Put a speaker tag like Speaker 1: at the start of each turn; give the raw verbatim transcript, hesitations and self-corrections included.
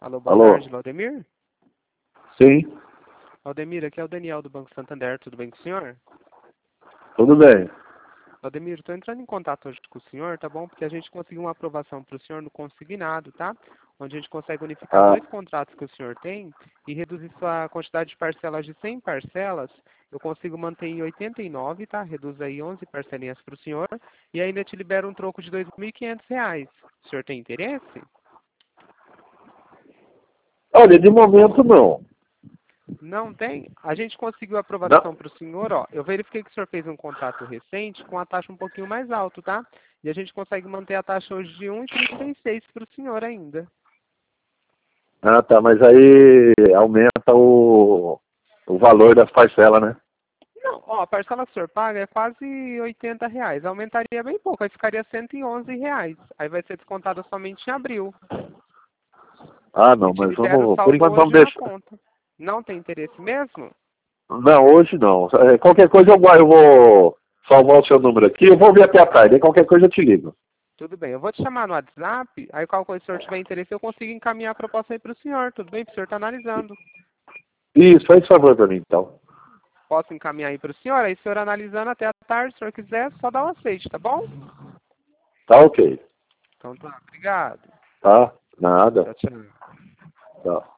Speaker 1: Alô, boa
Speaker 2: Alô?
Speaker 1: tarde, Laudemir?
Speaker 2: Sim,
Speaker 1: Laudemir, aqui é o Daniel do Banco Santander, tudo bem com o senhor?
Speaker 2: tudo bem.
Speaker 1: Laudemir, estou entrando em contato hoje com o senhor, tá bom? Porque a gente conseguiu uma aprovação para o senhor no consignado, tá? Onde a gente consegue unificar
Speaker 2: Ah,
Speaker 1: dois contratos que o senhor tem e reduzir sua quantidade de parcelas de cem parcelas. Eu consigo manter em oitenta e nove, tá? Reduz aí onze parcelinhas para o senhor e ainda te libera um troco de dois mil e quinhentos reais. O senhor tem interesse?
Speaker 2: olha, de momento não.
Speaker 1: Não tem? A gente conseguiu
Speaker 2: Não?
Speaker 1: aprovação para o senhor, ó. Eu verifiquei que o senhor fez um contrato recente com a taxa um pouquinho mais alta, tá? E a gente consegue manter a taxa hoje de um vírgula trinta e seis para o senhor ainda.
Speaker 2: Ah, tá, mas aí aumenta o, o valor das parcelas, né?
Speaker 1: Não, ó, a parcela que o senhor paga é quase oitenta reais. Aumentaria bem pouco, aí ficaria cento e onze reais. Aí vai ser descontado somente em abril.
Speaker 2: Ah,
Speaker 1: E
Speaker 2: não,
Speaker 1: te
Speaker 2: mas
Speaker 1: libera o
Speaker 2: vamos, por
Speaker 1: saldo
Speaker 2: enquanto vamos
Speaker 1: hoje na
Speaker 2: deixar.
Speaker 1: conta. Não tem interesse mesmo?
Speaker 2: Não, hoje não. É, qualquer coisa eu, vou- eu vou salvar o seu número aqui, eu vou ver até a tarde, aí qualquer coisa eu te ligo.
Speaker 1: Tudo bem, eu vou te chamar no WhatsApp, aí qual coisa o senhor tiver interesse, eu consigo encaminhar a proposta aí para o senhor, tudo bem? Para o senhor estar analisando.
Speaker 2: Isso, faz favor pra mim então.
Speaker 1: Posso encaminhar aí para o senhor, aí o senhor analisando até a tarde, se o senhor quiser, só dá o aceite, tá bom?
Speaker 2: Tá ok.
Speaker 1: Então tá, obrigado.
Speaker 2: Tá? Nada.
Speaker 1: Tchau, tchau.
Speaker 2: Tá.